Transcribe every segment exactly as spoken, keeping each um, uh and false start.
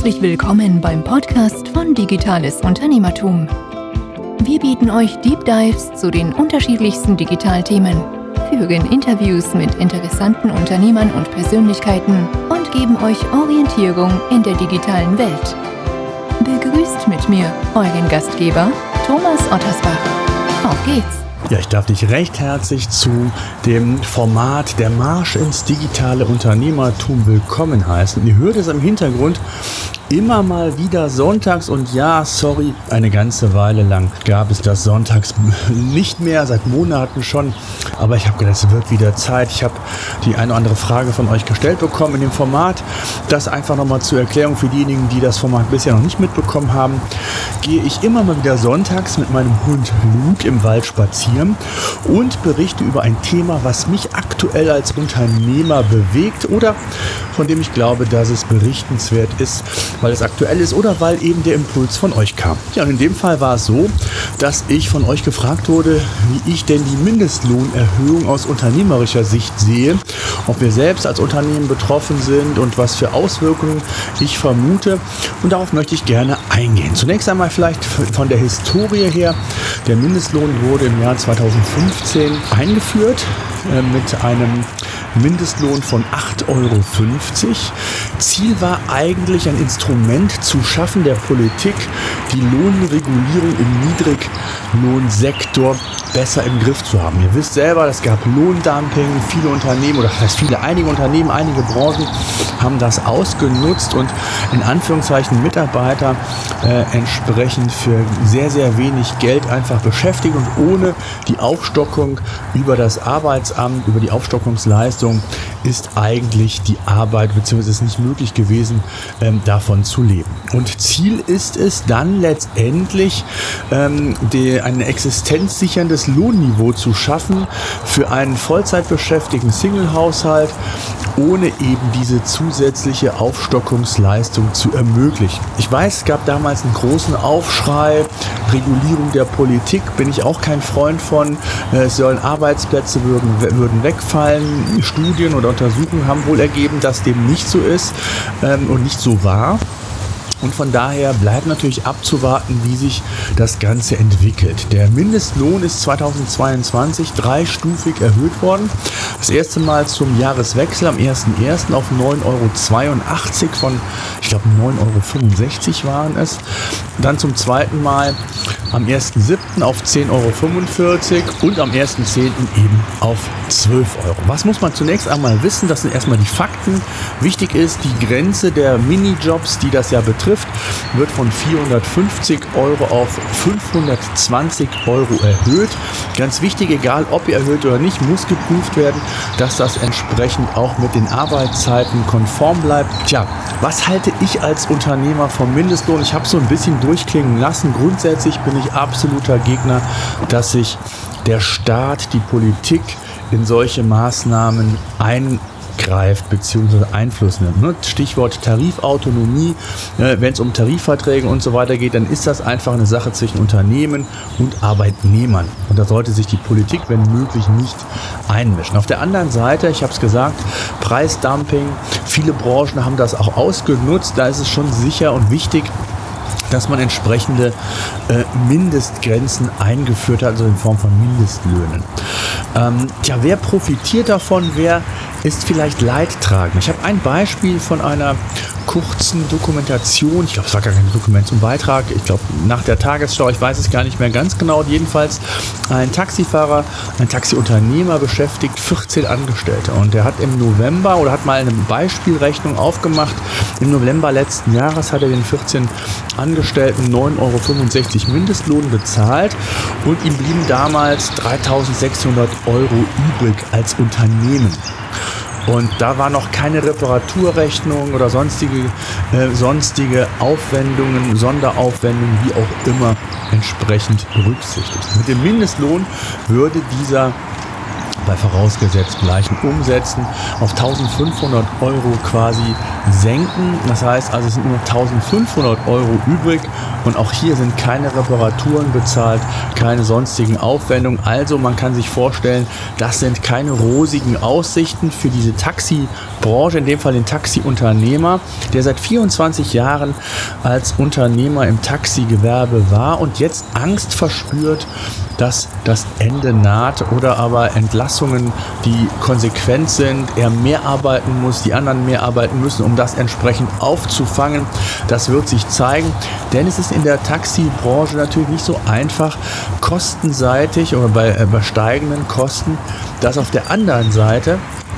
Herzlich willkommen beim Podcast von Digitales Unternehmertum. Wir bieten euch Deep Dives zu den unterschiedlichsten Digitalthemen, führen Interviews mit interessanten Unternehmern und Persönlichkeiten und geben euch Orientierung in der digitalen Welt. Begrüßt mit mir euren Gastgeber Thomas Ottersbach. Auf geht's! Ja, ich darf dich recht herzlich zu dem Format Der Marsch ins digitale Unternehmertum willkommen heißen. Ihr hört es im Hintergrund immer mal wieder sonntags und ja, sorry, eine ganze Weile lang gab es das sonntags nicht mehr, seit Monaten schon, aber ich habe gedacht, es wird wieder Zeit. Ich habe die eine oder andere Frage von euch gestellt bekommen in dem Format. Das einfach nochmal zur Erklärung für diejenigen, die das Format bisher noch nicht mitbekommen haben, gehe ich immer mal wieder sonntags mit meinem Hund Luke im Wald spazieren und berichte über ein Thema, was mich aktuell als Unternehmer bewegt oder von dem ich glaube, dass es berichtenswert ist, weil es aktuell ist oder weil eben der Impuls von euch kam. Ja, und in dem Fall war es so, dass ich von euch gefragt wurde, wie ich denn die Mindestlohnerhöhung aus unternehmerischer Sicht sehe, ob wir selbst als Unternehmen betroffen sind und was für Auswirkungen ich vermute. Und darauf möchte ich gerne eingehen. Zunächst einmal vielleicht von der Historie her. Der Mindestlohn wurde im Jahr zweitausendfünfzehn eingeführt äh, mit einem Mindestlohn von acht Euro fünfzig. Ziel war eigentlich ein Instrument zu schaffen der Politik, die Lohnregulierung im Niedriglohnsektor besser im Griff zu haben. Ihr wisst selber, es gab Lohndumping, viele Unternehmen, oder das heißt viele, einige Unternehmen, einige Branchen haben das ausgenutzt und in Anführungszeichen Mitarbeiter äh, entsprechend für sehr, sehr wenig Geld einfach beschäftigt und ohne die Aufstockung über das Arbeitsamt, über die Aufstockungsleistung ist eigentlich die Arbeit bzw. ist nicht möglich gewesen, ähm, davon zu leben. Und Ziel ist es dann letztendlich, ähm, die, ein existenzsicherndes Lohnniveau zu schaffen für einen Vollzeitbeschäftigten Single-Haushalt, ohne eben diese zusätzliche Aufstockungsleistung zu ermöglichen. Ich weiß, es gab damals einen großen Aufschrei, Regulierung der Politik, bin ich auch kein Freund von. Es sollen Arbeitsplätze würden, würden wegfallen. Studien oder Untersuchungen haben wohl ergeben, dass dem nicht so ist ähm, und nicht so war. Und von daher bleibt natürlich abzuwarten, wie sich das Ganze entwickelt. Der Mindestlohn ist zweitausendzweiundzwanzig dreistufig erhöht worden. Das erste Mal zum Jahreswechsel am ersten ersten auf neun Euro zweiundachtzig von, ich glaube, neun Euro fünfundsechzig waren es. Dann zum zweiten Mal am ersten siebten auf zehn Euro fünfundvierzig und am ersten zehnten eben auf zwölf Euro. Was muss man zunächst einmal wissen? Das sind erstmal die Fakten. Wichtig ist, die Grenze der Minijobs, die das ja betrifft, wird von vierhundertfünfzig Euro auf fünfhundertzwanzig Euro erhöht. Ganz wichtig, egal ob ihr erhöht oder nicht, muss geprüft werden, dass das entsprechend auch mit den Arbeitszeiten konform bleibt. Tja, was halte ich als Unternehmer vom Mindestlohn? Ich habe so ein bisschen durchklingen lassen. Grundsätzlich bin ich absoluter Gegner, dass sich der Staat, die Politik in solche Maßnahmen eingreift bzw. Einfluss nimmt. Stichwort Tarifautonomie. Wenn es um Tarifverträge und so weiter geht, dann ist das einfach eine Sache zwischen Unternehmen und Arbeitnehmern. Und da sollte sich die Politik, wenn möglich, nicht einmischen. Auf der anderen Seite, ich habe es gesagt, Preisdumping. Viele Branchen haben das auch ausgenutzt. Da ist es schon sicher und wichtig, dass man entsprechende äh, Mindestgrenzen eingeführt hat, also in Form von Mindestlöhnen. Ähm, tja, wer profitiert davon? Wer ist vielleicht leidtragend? Ich habe ein Beispiel von einer kurzen Dokumentation, ich glaube, es war gar kein Dokument zum Beitrag, ich glaube, nach der Tagesschau, ich weiß es gar nicht mehr ganz genau, jedenfalls ein Taxifahrer, ein Taxiunternehmer beschäftigt vierzehn Angestellte und der hat im November oder hat mal eine Beispielrechnung aufgemacht, im November letzten Jahres hat er den vierzehn Angestellten neun Euro fünfundsechzig Mindestlohn bezahlt und ihm blieben damals dreitausendsechshundert Euro übrig als Unternehmen. Und da war noch keine Reparaturrechnung oder sonstige, äh, sonstige Aufwendungen, Sonderaufwendungen, wie auch immer, entsprechend berücksichtigt. Mit dem Mindestlohn würde dieser bei vorausgesetzt gleichen Umsätzen auf eintausendfünfhundert Euro quasi senken. Das heißt also, es sind nur eintausendfünfhundert Euro übrig und auch hier sind keine Reparaturen bezahlt, keine sonstigen Aufwendungen. Also man kann sich vorstellen, das sind keine rosigen Aussichten für diese Taxibranche, in dem Fall den Taxiunternehmer, der seit vierundzwanzig Jahren als Unternehmer im Taxigewerbe war und jetzt Angst verspürt, dass das Ende naht oder aber Entlassungen, die konsequent sind, er mehr arbeiten muss, die anderen mehr arbeiten müssen, um das entsprechend aufzufangen. Das wird sich zeigen, denn es ist in der Taxibranche natürlich nicht so einfach, kostenseitig oder bei, äh, bei steigenden Kosten, das auf der anderen Seite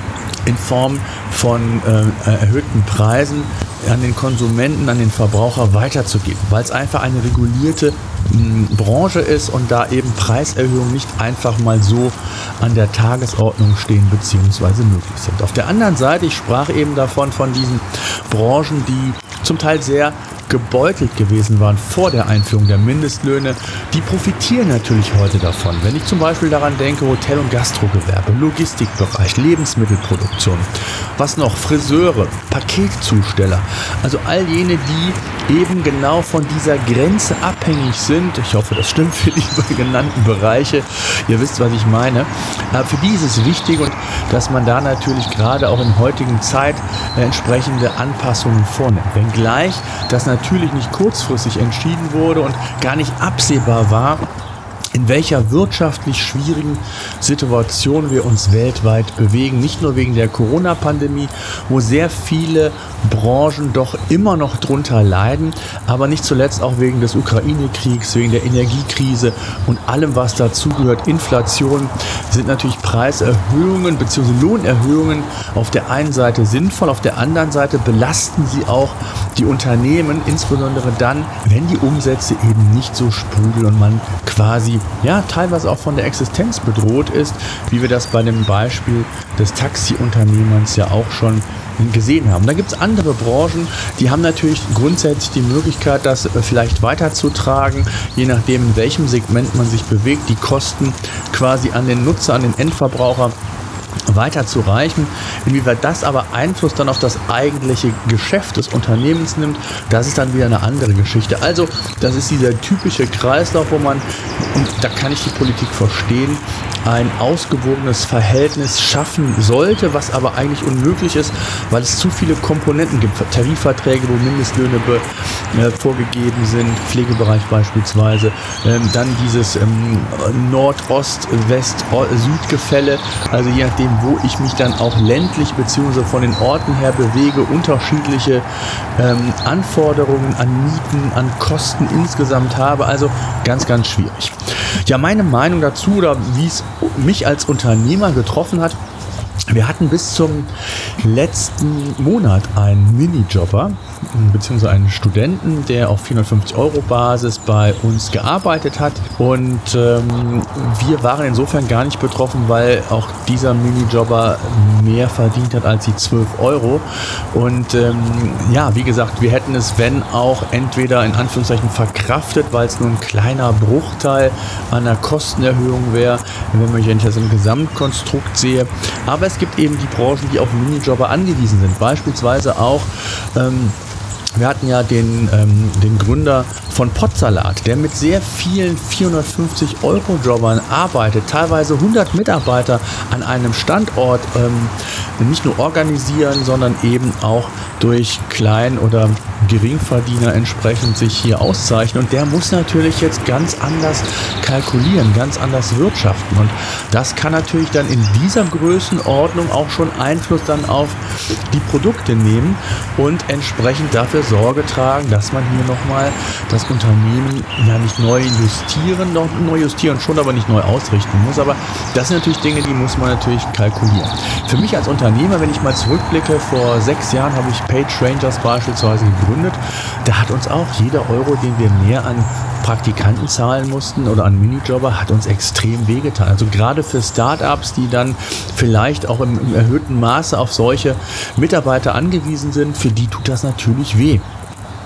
in Form von äh, erhöhten Preisen an den Konsumenten, an den Verbraucher weiterzugeben, weil es einfach eine regulierte mh, Branche ist und da eben Preiserhöhungen nicht einfach mal so an der Tagesordnung stehen bzw. möglich sind. Auf der anderen Seite, ich sprach eben davon, von diesen Branchen, die zum Teil sehr gebeutelt gewesen waren vor der Einführung der Mindestlöhne, die profitieren natürlich heute davon. Wenn ich zum Beispiel daran denke, Hotel- und Gastrogewerbe, Logistikbereich, Lebensmittelproduktion, was noch, Friseure, Paketzusteller, also all jene, die eben genau von dieser Grenze abhängig sind, ich hoffe, das stimmt für die genannten Bereiche, ihr wisst, was ich meine, für die ist es wichtig und dass man da natürlich gerade auch in heutigen Zeit entsprechende Anpassungen vornimmt. Wenngleich das natürlich nicht kurzfristig entschieden wurde und gar nicht absehbar war, in welcher wirtschaftlich schwierigen Situation wir uns weltweit bewegen. Nicht nur wegen der Corona-Pandemie, wo sehr viele Branchen doch immer noch drunter leiden, aber nicht zuletzt auch wegen des Ukraine-Kriegs, wegen der Energiekrise und allem, was dazugehört. Inflation sind natürlich Preiserhöhungen bzw. Lohnerhöhungen auf der einen Seite sinnvoll, auf der anderen Seite belasten sie auch die Unternehmen, insbesondere dann, wenn die Umsätze eben nicht so sprudeln und man quasi ja teilweise auch von der Existenz bedroht ist, wie wir das bei dem Beispiel des Taxiunternehmens ja auch schon gesehen haben. Da gibt es andere Branchen, die haben natürlich grundsätzlich die Möglichkeit, das vielleicht weiterzutragen, je nachdem, in welchem Segment man sich bewegt, die Kosten quasi an den Nutzer, an den Endverbraucher weiterzureichen. Inwieweit das aber Einfluss dann auf das eigentliche Geschäft des Unternehmens nimmt, das ist dann wieder eine andere Geschichte. Also das ist dieser typische Kreislauf, wo man, und da kann ich die Politik verstehen, ein ausgewogenes Verhältnis schaffen sollte, was aber eigentlich unmöglich ist, weil es zu viele Komponenten gibt. Tarifverträge, wo Mindestlöhne be, äh, vorgegeben sind, Pflegebereich beispielsweise, ähm, dann dieses ähm, Nordost-West-Süd-Gefälle, also je nachdem, wo ich mich dann auch ländlich bzw. von den Orten her bewege, unterschiedliche ähm, Anforderungen an Mieten, an Kosten insgesamt habe, also ganz, ganz schwierig. Ja, meine Meinung dazu oder wie es mich als Unternehmer getroffen hat, wir hatten bis zum letzten Monat einen Minijobber beziehungsweise einen Studenten, der auf vierhundertfünfzig Euro Basis bei uns gearbeitet hat und ähm, wir waren insofern gar nicht betroffen, weil auch dieser Minijobber mehr verdient hat als die zwölf Euro und ähm, ja, wie gesagt, wir hätten es, wenn auch entweder in Anführungszeichen verkraftet, weil es nur ein kleiner Bruchteil einer Kostenerhöhung wäre, wenn ich das im Gesamtkonstrukt sehe, aber es gibt eben die Branchen, die auf Minijobber angewiesen sind, beispielsweise auch ähm, wir hatten ja den, ähm, den Gründer von Potsalat, der mit sehr vielen vierhundertfünfzig Euro Jobbern arbeitet, teilweise hundert Mitarbeiter an einem Standort ähm, nicht nur organisieren, sondern eben auch durch Klein- oder Geringverdiener entsprechend sich hier auszeichnen. Und der muss natürlich jetzt ganz anders kalkulieren, ganz anders wirtschaften. Und das kann natürlich dann in dieser Größenordnung auch schon Einfluss dann auf die Produkte nehmen und entsprechend dafür Sorge tragen, dass man hier nochmal das Unternehmen ja nicht neu justieren, noch neu justieren schon, aber nicht neu ausrichten muss. Aber das sind natürlich Dinge, die muss man natürlich kalkulieren. Für mich als Unternehmer, wenn ich mal zurückblicke, vor sechs Jahren habe ich PageRangers beispielsweise gegründet. Da hat uns auch jeder Euro, den wir mehr an Praktikanten zahlen mussten oder an Minijobber, hat uns extrem wehgetan. Also gerade für Startups, die dann vielleicht auch im, im erhöhten Maße auf solche Mitarbeiter angewiesen sind, für die tut das natürlich weh.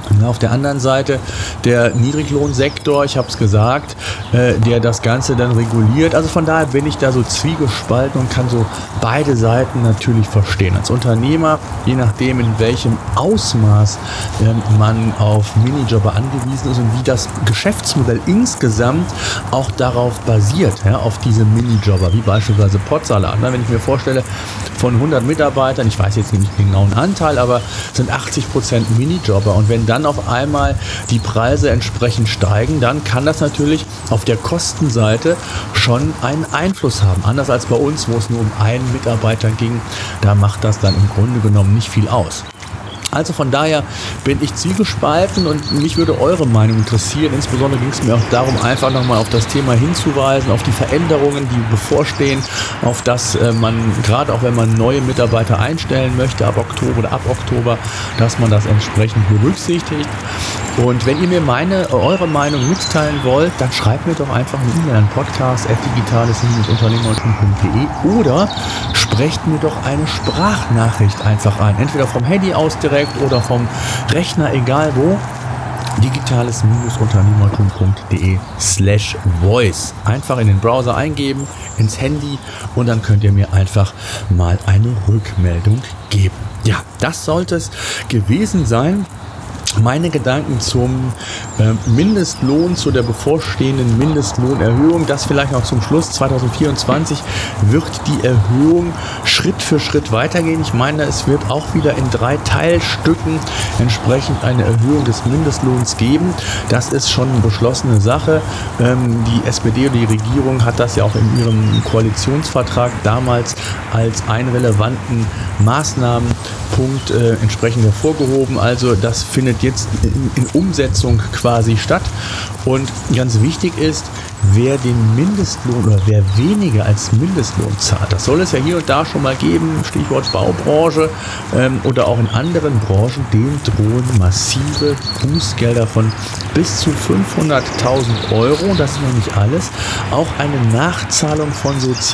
Auf der anderen Seite der Niedriglohnsektor, ich habe es gesagt, äh, der das Ganze dann reguliert. Also von daher bin ich da so zwiegespalten und kann so beide Seiten natürlich verstehen. Als Unternehmer, je nachdem in welchem Ausmaß äh, man auf Minijobber angewiesen ist und wie das Geschäftsmodell insgesamt auch darauf basiert, ja, auf diese Minijobber, wie beispielsweise Potsalat. Wenn ich mir vorstelle, von hundert Mitarbeitern, ich weiß jetzt nicht den genauen Anteil, aber es sind achtzig Prozent Minijobber, und wenn dann auf einmal die Preise entsprechend steigen, dann kann das natürlich auf der Kostenseite schon einen Einfluss haben. Anders als bei uns, wo es nur um einen Mitarbeiter ging, da macht das dann im Grunde genommen nicht viel aus. Also von daher bin ich zwiegespalten und mich würde eure Meinung interessieren. Insbesondere ging es mir auch darum, einfach nochmal auf das Thema hinzuweisen, auf die Veränderungen, die bevorstehen, auf das äh, man, gerade auch wenn man neue Mitarbeiter einstellen möchte, ab Oktober oder ab Oktober, dass man das entsprechend berücksichtigt. Und wenn ihr mir meine, eure Meinung mitteilen wollt, dann schreibt mir doch einfach eine E-Mail an podcast at digitales unternehmertum punkt de oder sprecht mir doch eine Sprachnachricht einfach ein. Entweder vom Handy aus direkt oder vom Rechner, egal wo. digitales unternehmertum punkt de slash voice. Einfach in den Browser eingeben, ins Handy, und dann könnt ihr mir einfach mal eine Rückmeldung geben. Ja, das sollte es gewesen sein. Meine Gedanken zum äh, Mindestlohn, zu der bevorstehenden Mindestlohnerhöhung. Das vielleicht noch zum Schluss. zwanzig vierundzwanzig wird die Erhöhung Schritt für Schritt weitergehen. Ich meine, es wird auch wieder in drei Teilstücken entsprechend eine Erhöhung des Mindestlohns geben. Das ist schon eine beschlossene Sache. Ähm, die S P D oder die Regierung hat das ja auch in ihrem Koalitionsvertrag damals als einen relevanten Maßnahmenpunkt äh, entsprechend hervorgehoben. Also das findet jetzt in, in Umsetzung quasi statt. Und ganz wichtig ist, wer den Mindestlohn oder wer weniger als Mindestlohn zahlt. Das soll es ja hier und da schon mal geben, Stichwort Baubranche ähm, oder auch in anderen Branchen, denen drohen massive Bußgelder von bis zu fünfhunderttausend Euro. Das ist noch nicht alles. Auch eine Nachzahlung von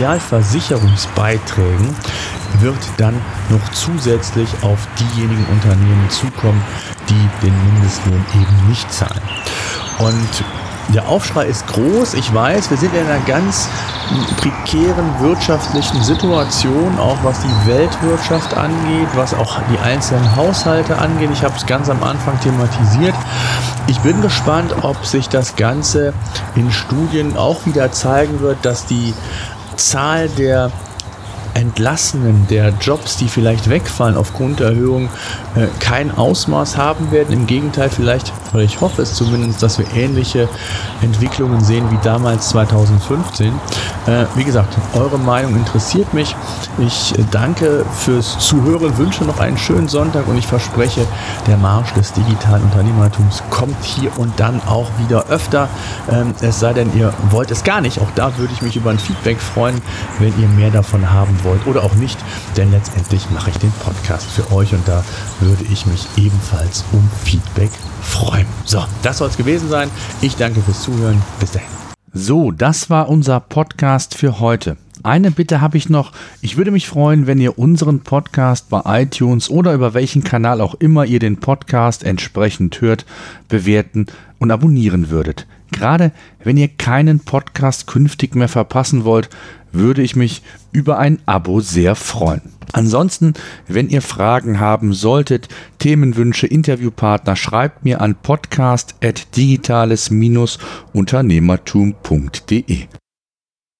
Sozialversicherungsbeiträgen wird dann noch zusätzlich auf diejenigen Unternehmen zukommen, die den Mindestlohn eben nicht zahlen. Und der Aufschrei ist groß. Ich weiß, wir sind in einer ganz prekären wirtschaftlichen Situation, auch was die Weltwirtschaft angeht, was auch die einzelnen Haushalte angeht. Ich habe es ganz am Anfang thematisiert. Ich bin gespannt, ob sich das Ganze in Studien auch wieder zeigen wird, dass die Zahl der Entlassenen, der Jobs, die vielleicht wegfallen aufgrund der Erhöhung, äh, kein Ausmaß haben werden. Im Gegenteil, vielleicht, oder ich hoffe es zumindest, dass wir ähnliche Entwicklungen sehen wie damals zweitausendfünfzehn. Äh, wie gesagt, eure Meinung interessiert mich. Ich danke fürs Zuhören, wünsche noch einen schönen Sonntag, und ich verspreche, der Marsch des digitalen Unternehmertums kommt hier und dann auch wieder öfter. Ähm, es sei denn, ihr wollt es gar nicht. Auch da würde ich mich über ein Feedback freuen, wenn ihr mehr davon haben wollt. Wollt oder auch nicht, denn letztendlich mache ich den Podcast für euch, und da würde ich mich ebenfalls um Feedback freuen. So, das soll es gewesen sein. Ich danke fürs Zuhören. Bis dahin. So, das war unser Podcast für heute. Eine Bitte habe ich noch. Ich würde mich freuen, wenn ihr unseren Podcast bei iTunes oder über welchen Kanal auch immer ihr den Podcast entsprechend hört, bewerten und abonnieren würdet. Gerade wenn ihr keinen Podcast künftig mehr verpassen wollt, würde ich mich über ein Abo sehr freuen. Ansonsten, wenn ihr Fragen haben solltet, Themenwünsche, Interviewpartner, schreibt mir an podcast at digitales unternehmertum punkt de.